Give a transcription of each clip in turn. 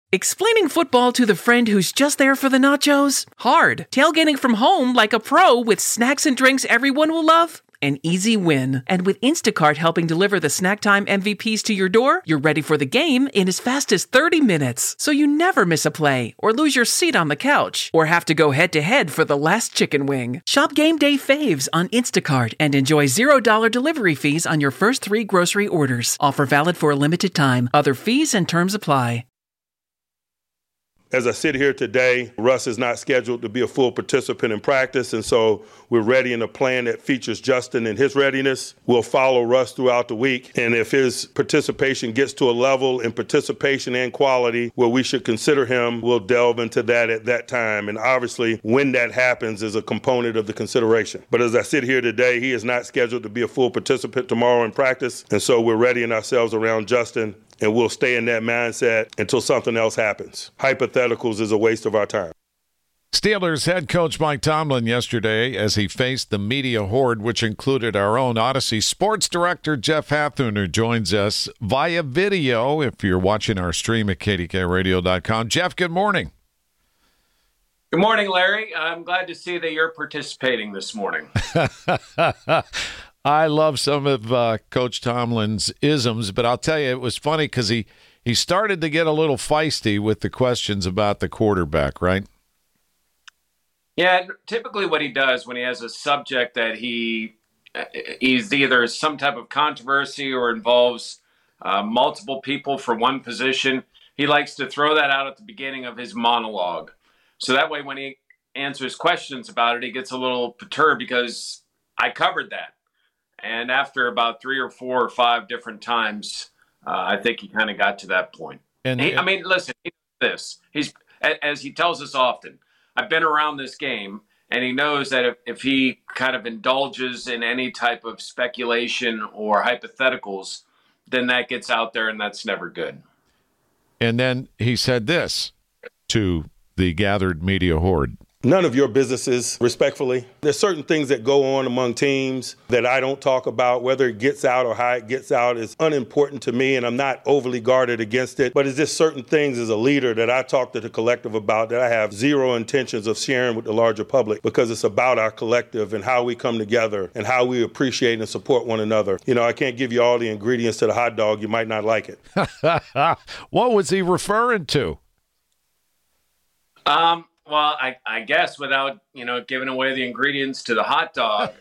Explaining football to the friend who's just there for the nachos? Hard. Tailgating from home like a pro with snacks and drinks everyone will love? An easy win. And with Instacart helping deliver the snack time MVPs to your door, you're ready for the game in as fast as 30 minutes. So you never miss a play, or lose your seat on the couch, or have to go head-to-head for the last chicken wing. Shop Game Day Faves on Instacart and enjoy $0 delivery fees on your first 3 grocery orders. Offer valid for a limited time. Other fees and terms apply. As I sit here today, Russ is not scheduled to be a full participant in practice, and so we're ready in a plan that features Justin and his readiness. We'll follow Russ throughout the week, and if his participation gets to a level in participation and quality where we should consider him, we'll delve into that at that time. And obviously, when that happens is a component of the consideration. But as I sit here today, he is not scheduled to be a full participant tomorrow in practice, and so we're readying ourselves around Justin, and we'll stay in that mindset until something else happens. Hypotheticals is a waste of our time. Steelers head coach Mike Tomlin yesterday as he faced the media horde, which included our own Odyssey sports director Jeff Hathhorn, who joins us via video if you're watching our stream at kdkradio.com. Jeff, good morning. Good morning, Larry. I'm glad to see that you're participating this morning. I love some of Coach Tomlin's isms, but I'll tell you, it was funny because he started to get a little feisty with the questions about the quarterback, right? Yeah, typically what he does when he has a subject that he's either some type of controversy or involves multiple people for one position, he likes to throw that out at the beginning of his monologue. So that way when he answers questions about it, he gets a little perturbed because I covered that. And after about 3 or 4 or 5 different times, I think he kind of got to that point. And listen, he knows this. He's, as he tells us often, I've been around this game, and he knows that if he kind of indulges in any type of speculation or hypotheticals, then that gets out there, and that's never good. And then he said this to the gathered media horde. None of your businesses, respectfully. There's certain things that go on among teams that I don't talk about. Whether it gets out or how it gets out is unimportant to me, and I'm not overly guarded against it. But it's just certain things as a leader that I talk to the collective about that I have zero intentions of sharing with the larger public, because it's about our collective and how we come together and how we appreciate and support one another. You know, I can't give you all the ingredients to the hot dog. You might not like it. What was he referring to? Well, I guess without, giving away the ingredients to the hot dog,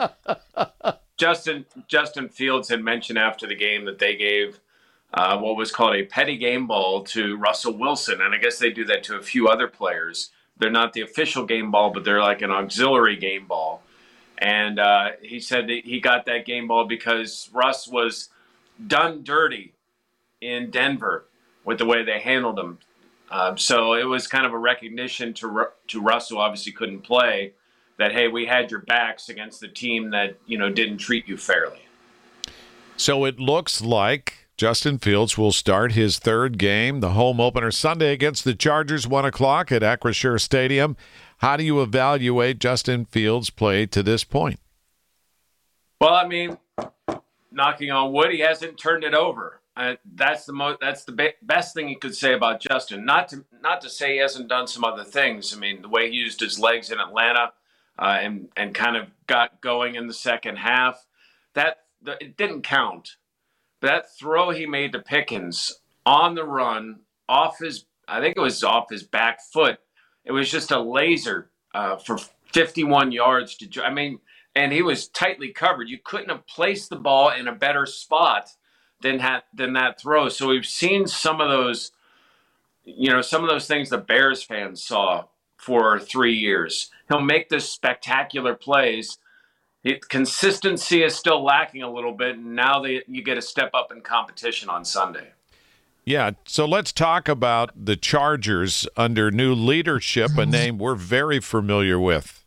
Justin Fields had mentioned after the game that they gave what was called a petty game ball to Russell Wilson. And I guess they do that to a few other players. They're not the official game ball, but they're like an auxiliary game ball. And he said that he got that game ball because Russ was done dirty in Denver with the way they handled him. So it was kind of a recognition to Russ, who obviously couldn't play, that, hey, we had your backs against the team that, didn't treat you fairly. So it looks like Justin Fields will start his third game, the home opener Sunday against the Chargers, 1 o'clock at Acrisure Stadium. How do you evaluate Justin Fields' play to this point? Well, knocking on wood, he hasn't turned it over. That's the best thing you could say about Justin. Not to say he hasn't done some other things. The way he used his legs in Atlanta and kind of got going in the second half, it didn't count. But that throw he made to Pickens on the run, I think it was off his back foot. It was just a laser for 51 yards and he was tightly covered. You couldn't have placed the ball in a better spot than that throw. So we've seen some of those things the Bears fans saw for 3 years. He'll make this spectacular plays. Consistency is still lacking a little bit, and now you get a step up in competition on Sunday. Yeah, so let's talk about the Chargers under new leadership, a name we're very familiar with.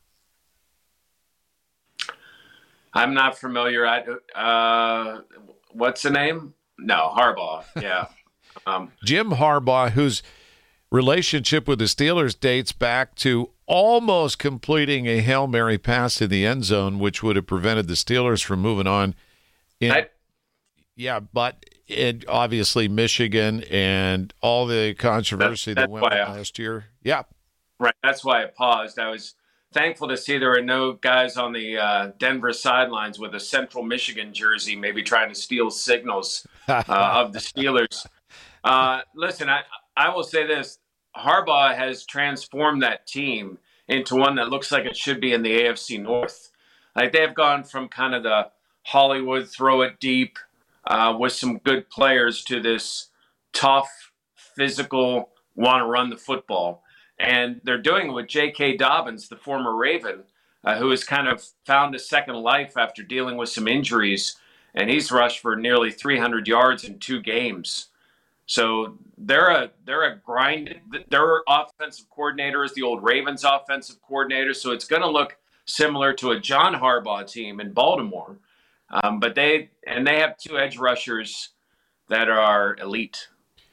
I'm not familiar. What's the name? No, Harbaugh. Yeah. Jim Harbaugh, whose relationship with the Steelers dates back to almost completing a Hail Mary pass in the end zone, which would have prevented the Steelers from moving on. But it obviously Michigan and all the controversy that went on last year. Yeah. Right. That's why I paused. I was thankful to see there were no guys on the Denver sidelines with a Central Michigan jersey, maybe trying to steal signals of the Steelers. Listen, I will say this. Harbaugh has transformed that team into one that looks like it should be in the AFC North. Like, they've gone from kind of the Hollywood throw it deep with some good players to this tough, physical, want to run the football. And they're doing it with J.K. Dobbins, the former Raven, who has kind of found a second life after dealing with some injuries. And he's rushed for nearly 300 yards in 2 games. So they're a grinded. Their offensive coordinator is the old Ravens offensive coordinator. So it's going to look similar to a John Harbaugh team in Baltimore. But they have 2 edge rushers that are elite.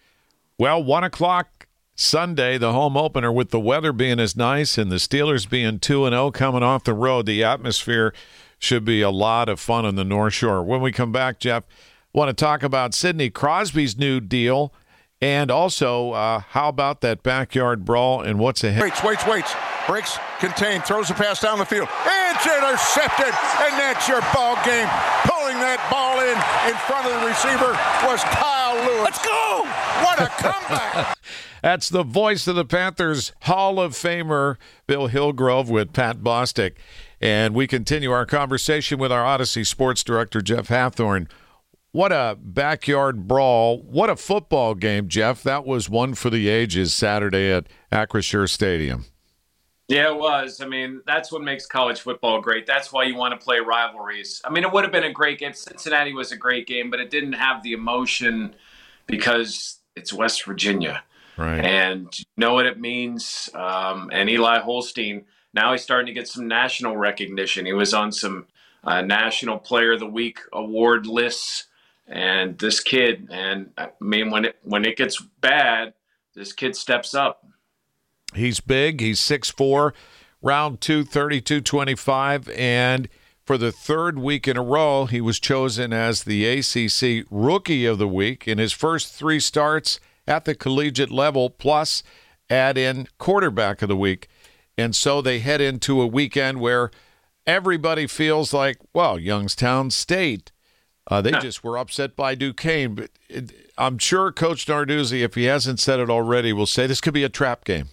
Well, 1:00 Sunday, the home opener, with the weather being as nice and the Steelers being 2-0 coming off the road, the atmosphere should be a lot of fun on the North Shore. When we come back, Jeff, I want to talk about Sidney Crosby's new deal, and also how about that backyard brawl and what's ahead. Waits. Breaks, contained, throws a pass down the field. It's intercepted, and that's your ball game. Pulling that ball in front of the receiver was Kyle Lewis. Let's go! What a comeback! That's the voice of the Panthers Hall of Famer, Bill Hillgrove, with Pat Bostic. And we continue our conversation with our Odyssey Sports Director, Jeff Hathorn. What a backyard brawl. What a football game, Jeff. That was one for the ages Saturday at Acrisure Stadium. Yeah, it was. I mean, that's what makes college football great. That's why you want to play rivalries. I mean, it would have been a great game. Cincinnati was a great game, but it didn't have the emotion because it's West Virginia. Right. And you know what it means. And Eli Holstein, now he's starting to get some national recognition. He was on some National Player of the Week award lists. And this kid, and I mean, when it gets bad, this kid steps up. He's big. He's 6'4", round 230, 225. And for the 3rd week in a row, he was chosen as the ACC Rookie of the Week in his first 3 starts at the collegiate level, plus add in Quarterback of the Week. And so they head into a weekend where everybody feels like, well, Youngstown State, they just were upset by Duquesne. But I'm sure Coach Narduzzi, if he hasn't said it already, will say this could be a trap game.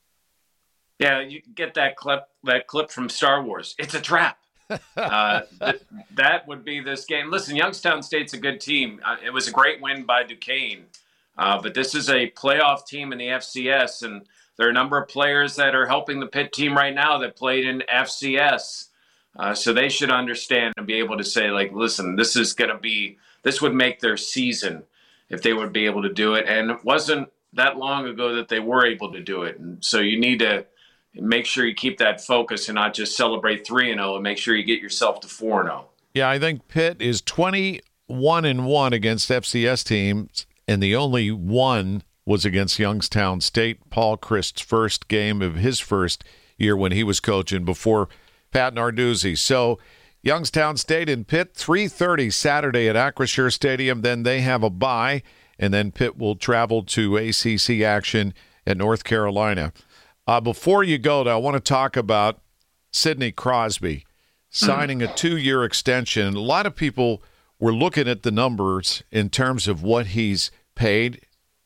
Yeah, you get that clip from Star Wars. It's a trap. That would be this game. Listen, Youngstown State's a good team. It was a great win by Duquesne. But this is a playoff team in the FCS, and there are a number of players that are helping the Pitt team right now that played in FCS. So they should understand and be able to say, like, listen, this would make their season if they would be able to do it. And it wasn't that long ago that they were able to do it. And so you need to make sure you keep that focus and not just celebrate 3-0 and make sure you get yourself to 4-0. Yeah, I think Pitt is 21-1 against FCS teams, and the only one was against Youngstown State, Paul Christ's first game of his first year when he was coaching before Pat Narduzzi. So Youngstown State and Pitt, 3:30 Saturday at Acrisure Stadium. Then they have a bye, and then Pitt will travel to ACC action at North Carolina. Before you go, though, I want to talk about Sidney Crosby signing a 2-year extension. A lot of people were looking at the numbers in terms of what he's paid,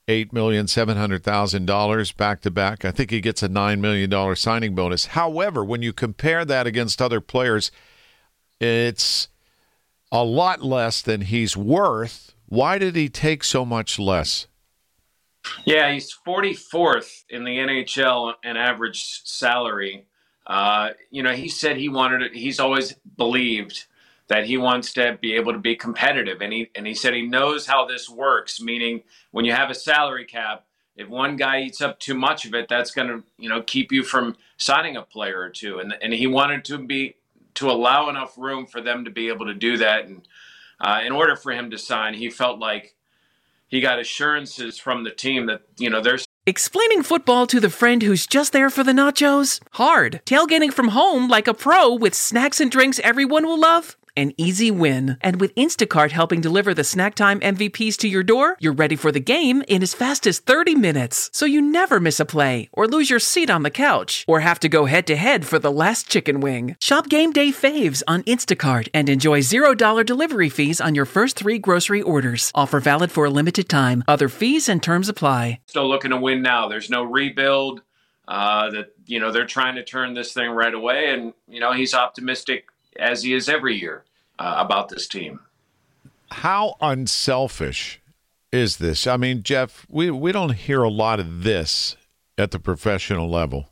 $8,700,000 back-to-back. I think he gets a $9 million signing bonus. However, when you compare that against other players, it's a lot less than he's worth. Why did he take so much less? Yeah, he's 44th in the NHL in average salary. He said he wanted it. He's always believed that he wants to be able to be competitive. And he said he knows how this works, meaning when you have a salary cap, if one guy eats up too much of it, that's going to, keep you from signing a player or two. And he wanted to allow enough room for them to be able to do that. And in order for him to sign, he felt like he got assurances from the team that, there's. Explaining football to the friend who's just there for the nachos? Hard. Tailgating from home like a pro with snacks and drinks everyone will love? an easy win. And with Instacart helping deliver the snack time MVPs to your door, you're ready for the game in as fast as 30 minutes. So you never miss a play or lose your seat on the couch or have to go head-to-head for the last chicken wing. Shop Game Day Faves on Instacart and enjoy $0 delivery fees on your first 3 grocery orders. Offer valid for a limited time. Other fees and terms apply. Still looking to win now. There's no rebuild. They're trying to turn this thing right away, and he's optimistic as he is every year about this team. How unselfish is this? I mean, Jeff, we don't hear a lot of this at the professional level.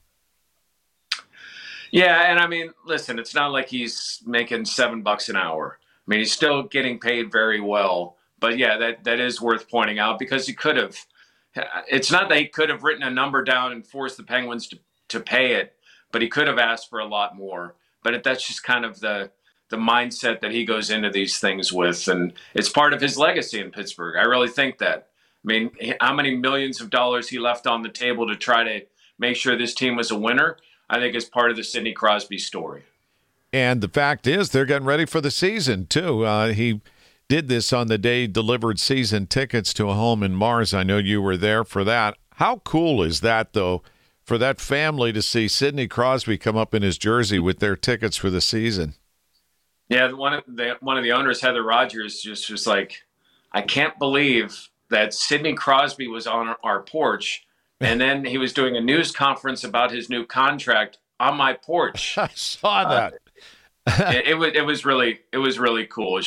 Yeah, and I mean, listen, it's not like he's making $7 an hour. I mean, he's still getting paid very well. But yeah, that is worth pointing out, because he could have. It's not that he could have written a number down and forced the Penguins to pay it, but he could have asked for a lot more. But that's just kind of the mindset that he goes into these things with, and it's part of his legacy in Pittsburgh. I really think that. I mean, how many millions of dollars he left on the table to try to make sure this team was a winner, I think is part of the Sidney Crosby story. And the fact is, they're getting ready for the season, too. He did this on the day he delivered season tickets to a home in Mars. I know you were there for that. How cool is that, though, for that family to see Sidney Crosby come up in his jersey with their tickets for the season? Yeah, one of the owners, Heather Rogers, just was like, I can't believe that Sidney Crosby was on our porch, and then he was doing a news conference about his new contract on my porch. I saw that. It was really cool.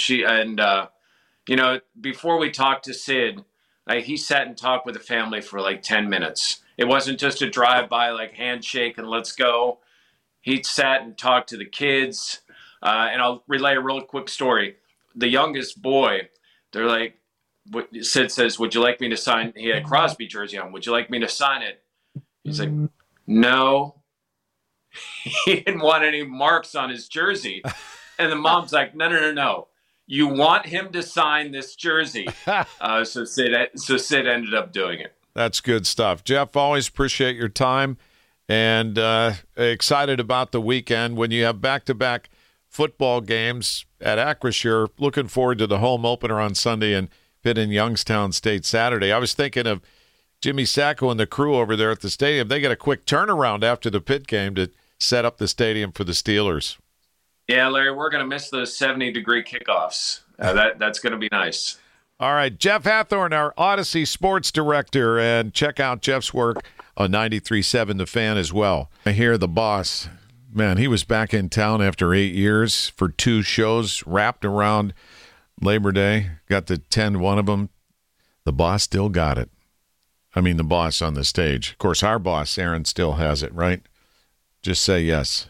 Before we talked to Sid, he sat and talked with the family for like 10 minutes. It wasn't just a drive-by, like handshake and let's go. He sat and talked to the kids. And I'll relay a real quick story. The youngest boy, they're like, Sid says, would you like me to sign? He had a Crosby jersey on. Would you like me to sign it? He's like, no. He didn't want any marks on his jersey. And the mom's like, no. You want him to sign this jersey. So Sid ended up doing it. That's good stuff. Jeff, always appreciate your time, and excited about the weekend when you have back-to-back football games at Acrisure. Looking forward to the home opener on Sunday and Pitt and Youngstown State Saturday. I was thinking of Jimmy Sacco and the crew over there at the stadium. They got a quick turnaround after the Pitt game to set up the stadium for the Steelers. Yeah, Larry, we're going to miss those 70-degree kickoffs. That's going to be nice. All right, Jeff Hathorn, our Odyssey sports director, and check out Jeff's work on 93.7 The Fan as well. I hear the boss. Man, he was back in town after 8 years for 2 shows wrapped around Labor Day. Got to attend one of them. The boss still got it. I mean, the boss on the stage. Of course, our boss, Aaron, still has it, right? Just say yes.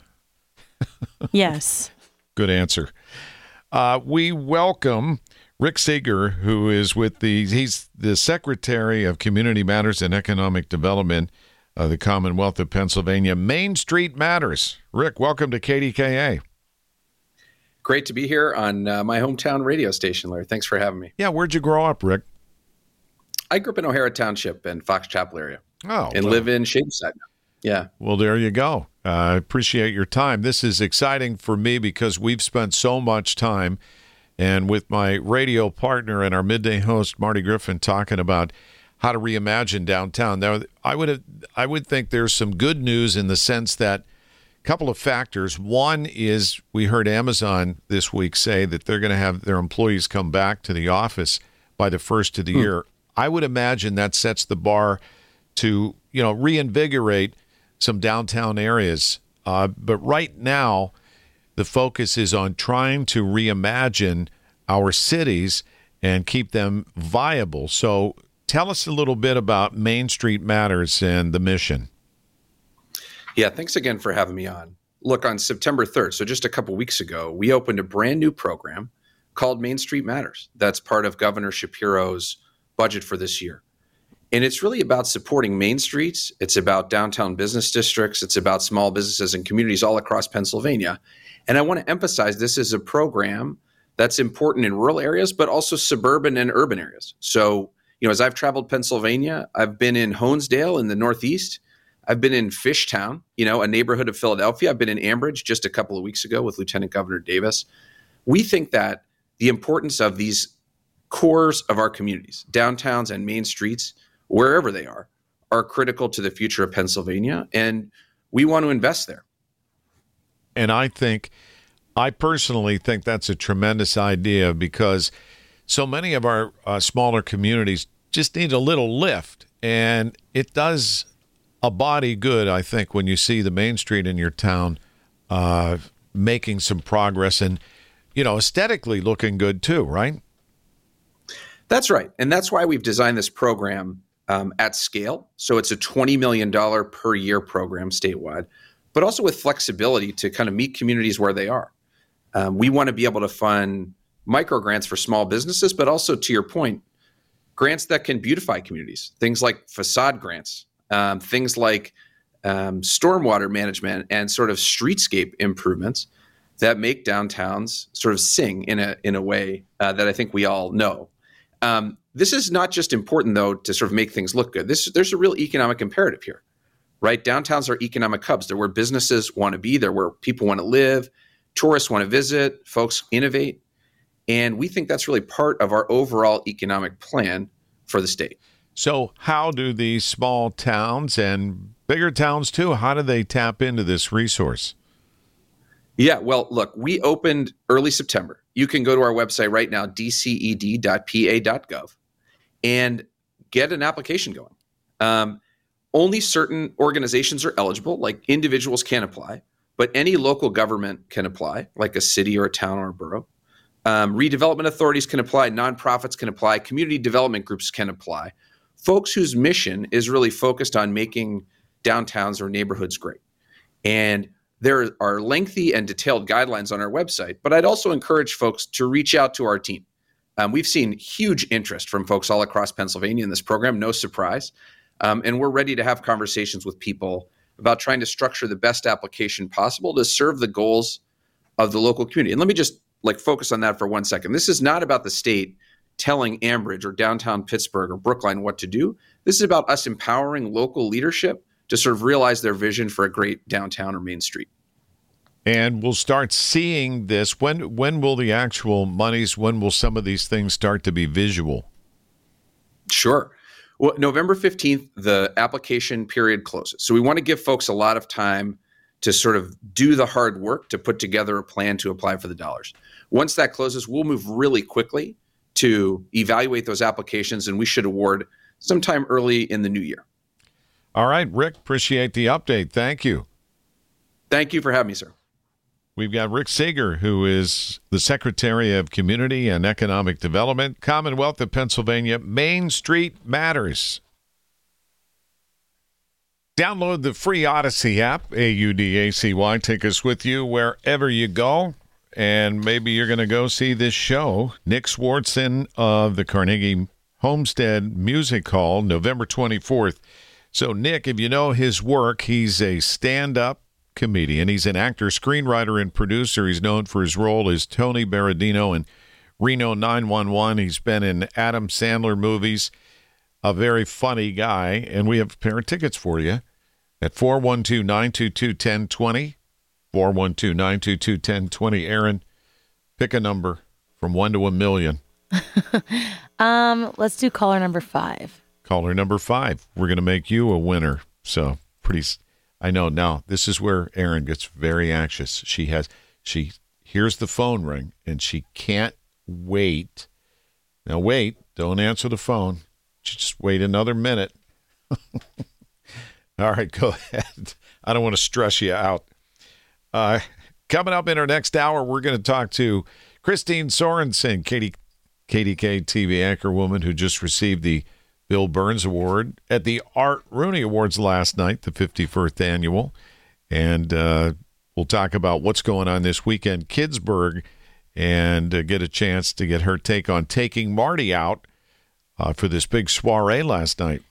Yes. Good answer. We welcome Rick Seeger, who is he's the Secretary of Community Matters and Economic Development of the Commonwealth of Pennsylvania. Main Street Matters. Rick, welcome to KDKA. Great to be here on my hometown radio station, Larry. Thanks for having me. Yeah, where'd you grow up, Rick? I grew up in O'Hara Township in Fox Chapel area. Oh, and live in Shadyside now. Yeah. Well, there you go. I appreciate your time. This is exciting for me because we've spent so much time, and with my radio partner and our midday host, Marty Griffin, talking about how to reimagine downtown. Now, I would think there's some good news in the sense that a couple of factors. One is we heard Amazon this week say that they're going to have their employees come back to the office by the first of the year. I would imagine that sets the bar to, reinvigorate some downtown areas. But right now, the focus is on trying to reimagine our cities and keep them viable. So tell us a little bit about Main Street Matters and the mission. Yeah, thanks again for having me on. Look, on September 3rd, so just a couple weeks ago, we opened a brand new program called Main Street Matters. That's part of Governor Shapiro's budget for this year. And it's really about supporting main streets. It's about downtown business districts. It's about small businesses and communities all across Pennsylvania. And I want to emphasize this is a program that's important in rural areas, but also suburban and urban areas. So, as I've traveled Pennsylvania, I've been in Honesdale in the Northeast. I've been in Fishtown, a neighborhood of Philadelphia. I've been in Ambridge just a couple of weeks ago with Lieutenant Governor Davis. We think that the importance of these cores of our communities, downtowns and main streets, wherever they are critical to the future of Pennsylvania, and we want to invest there. And I personally think that's a tremendous idea, because so many of our smaller communities just need a little lift, and it does a body good, I think, when you see the main street in your town making some progress and, aesthetically looking good too, right? That's right. And that's why we've designed this program at scale. So it's a $20 million per year program statewide, but also with flexibility to kind of meet communities where they are. We want to be able to fund micro grants for small businesses, but also, to your point, grants that can beautify communities, things like facade grants, things like stormwater management and sort of streetscape improvements that make downtowns sort of sing in a way that I think we all know. This is not just important, though, to sort of make things look good. There's a real economic imperative here, right? Downtowns are economic hubs. They're where businesses want to be. They're where people want to live. Tourists want to visit. Folks innovate. And we think that's really part of our overall economic plan for the state. So how do these small towns and bigger towns too, how do they tap into this resource? Yeah, well, look, we opened early September. You can go to our website right now, dced.pa.gov, and get an application going. Only certain organizations are eligible, like individuals can apply, but any local government can apply, like a city or a town or a borough. Redevelopment authorities can apply, nonprofits can apply, community development groups can apply. Folks whose mission is really focused on making downtowns or neighborhoods great. And there are lengthy and detailed guidelines on our website, but I'd also encourage folks to reach out to our team. We've seen huge interest from folks all across Pennsylvania in this program, no surprise. And we're ready to have conversations with people about trying to structure the best application possible to serve the goals of the local community. And let me just focus on that for 1 second. This is not about the state telling Ambridge or downtown Pittsburgh or Brookline what to do. This is about us empowering local leadership to sort of realize their vision for a great downtown or main street. And we'll start seeing this. When will the actual monies, when will some of these things start to be visual? Sure. Well, November 15th, the application period closes. So we want to give folks a lot of time to sort of do the hard work to put together a plan to apply for the dollars. Once that closes, we'll move really quickly to evaluate those applications, and we should award sometime early in the new year. All right, Rick, appreciate the update. Thank you. Thank you for having me, sir. We've got Rick Seeger, who is the Secretary of Community and Economic Development, Commonwealth of Pennsylvania. Main Street Matters. Download the free Odyssey app, AUDACY. Take us with you wherever you go. And maybe you're going to go see this show. Nick Swardson of the Carnegie Homestead Music Hall, November 24th. So, Nick, if you know his work, he's a stand-up comedian. He's an actor, screenwriter, and producer. He's known for his role as Tony Berardino in Reno 911. He's been in Adam Sandler movies. A very funny guy. And we have a pair of tickets for you at 412-922-1020. 412-922-1020. Aaron, pick a number from 1 to 1 million. Let's do caller number 5. Caller number 5. We're going to make you a winner. So I know now this is where Aaron gets very anxious. She hears the phone ring and she can't wait. Now wait, don't answer the phone. Just wait another minute. All right, go ahead. I don't want to stress you out. Coming up in our next hour, we're going to talk to Christine Sorensen, KDK TV anchor woman who just received the Bill Burns Award at the Art Rooney Awards last night, the 51st annual. And we'll talk about what's going on this weekend, Kidsburg, and get a chance to get her take on taking Marty out for this big soiree last night.